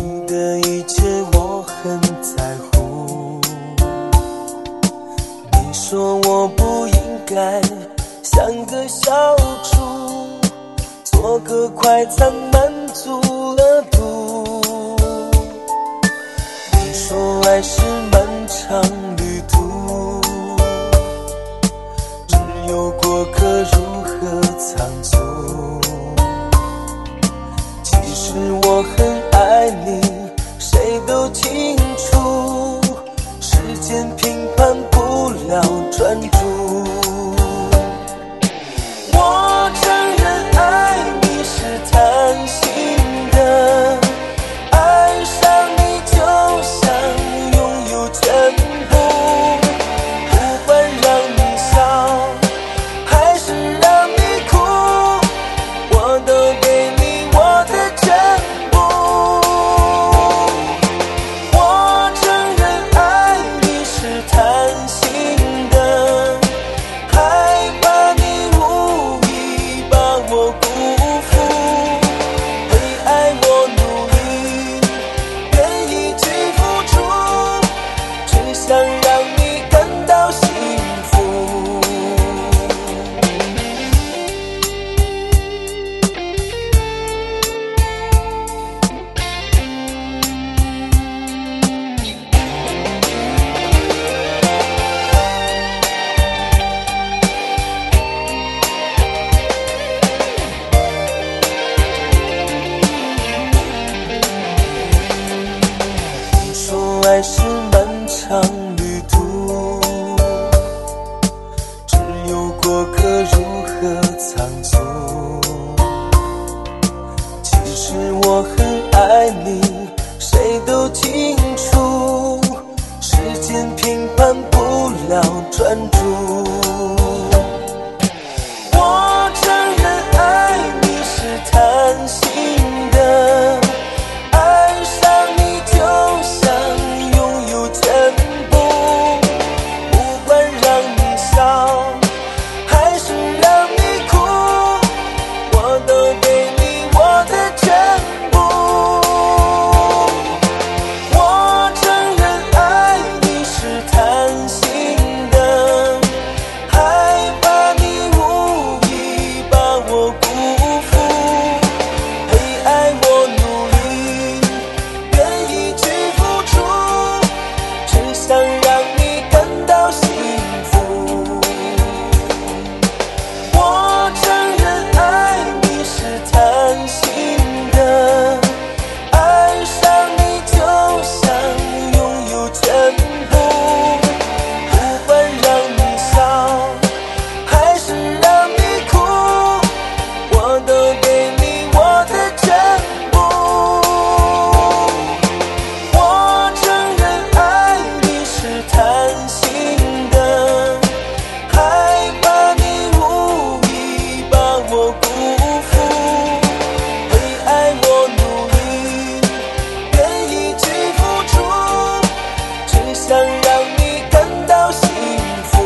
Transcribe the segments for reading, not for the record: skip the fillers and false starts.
你的一切我很在乎，你说我不应该像个小猪，做个快餐满足了度。你说爱是漫长旅途，只有过客如何仓促。其实我很爱你，谁都清楚，时间评判不了专注。我承认爱你是贪心的，爱上你就想拥有全部，不管让你笑还是让你哭，我都给你我的全部。我承认爱你是贪心的，害怕你无意把我辜负，为爱我努力，愿意去付出，只想让你感到幸福。你说爱是漫长旅途，只有过客如何仓促。其实我很爱你，谁都清楚，时间评判不了专注。我承认爱你是贪心的，爱上你就想拥有全部，不管让你笑还是让你哭，我都给你我的全部。我承认爱你是贪心的，害怕你无意把我辜负，为爱我努力，愿意去付出，只想让你感到幸福。我承认爱你是贪心的，爱上你就想拥有全部，不管让你笑还是让你哭，我都给你我的全部。我承认爱你是贪心的，害怕你无意把我辜负，为爱我努力，愿意去付出，只想让你感到幸福。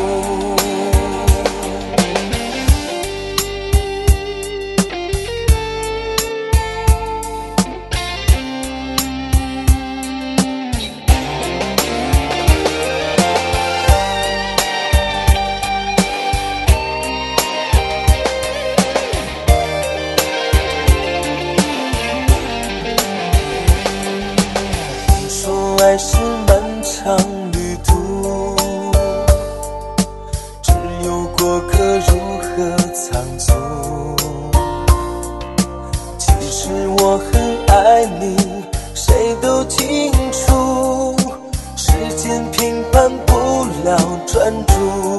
你说爱是漫长旅途，只有过客如何仓促。其实我很爱你，谁都清楚，时间评判不了专注。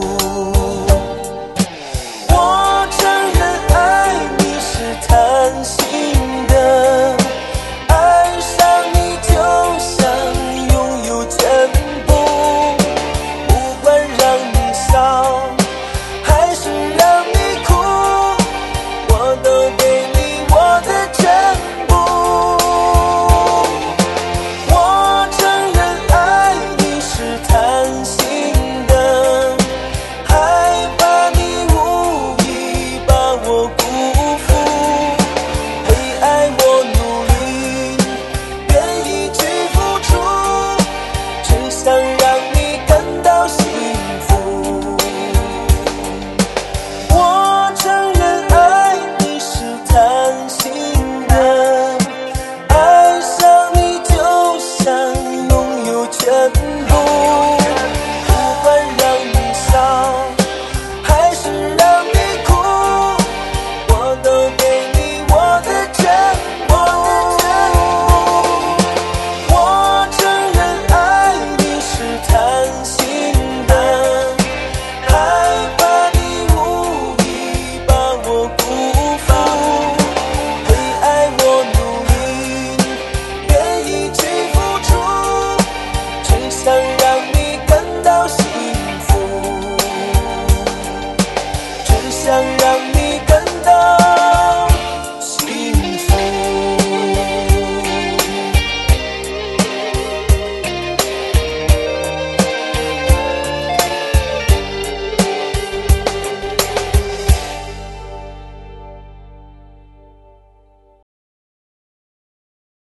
我承认爱你是贪心的，爱上你就想拥有全部，不管让你笑还是让你哭，我都给你我的全部。我想让